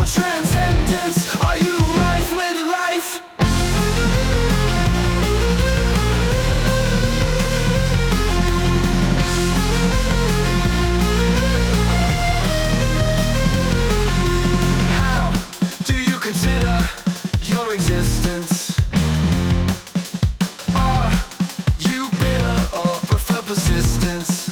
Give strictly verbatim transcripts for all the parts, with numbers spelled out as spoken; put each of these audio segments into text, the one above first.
or transcendence? Are you right with life? How do you consider your existence? Are you bitter or prefer persistence?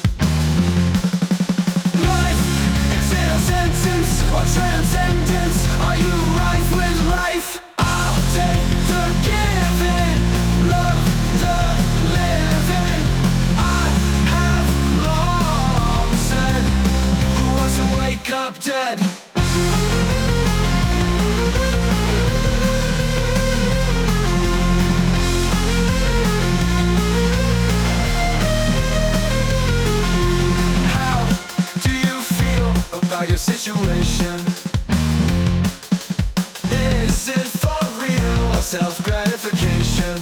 Life, is it a sentence or transcendence? Are you right with life? I'll take the giving, love the living. I have long said, who wants to wake up dead? How do you feel about your situation? Is it for real or self-gratification?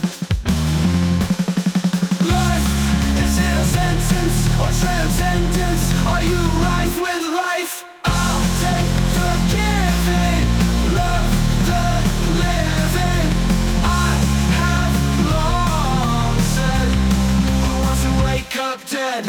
Life, is it a sentence or transcendence? Are you right with life? I'll take the giving, love the living. I have long said, who wants to wake up dead?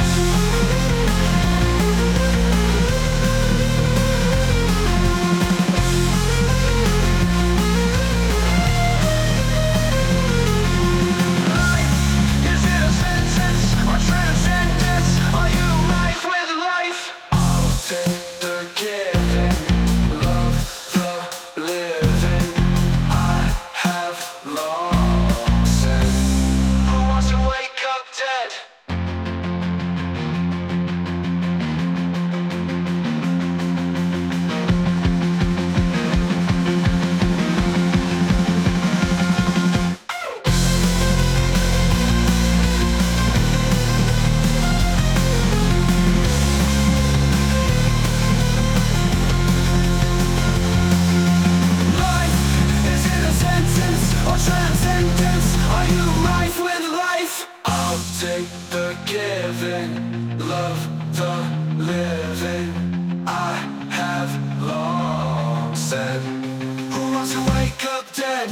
Life, is it a sentence or transcendence? Are you right with life? I'll take the giving, love the living. I have long said, who wants to wake up dead? Life, is it a sentence or transcendence? Are you right with life? I'll take the giving, love the living. I have long said, who wants to wake up dead?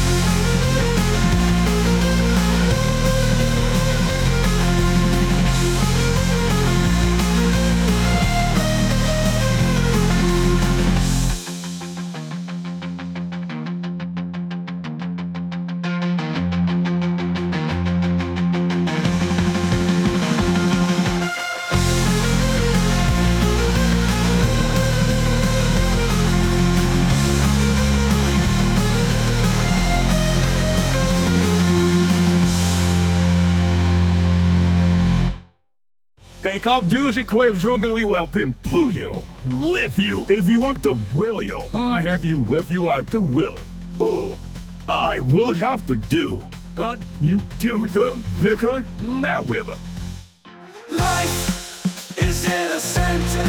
Take up music waves really well, then pull you, lift you, if you want to will you. I have you if you want to will. Oh, I will have to do, but you do the vicar now with it. Life, is it a sentence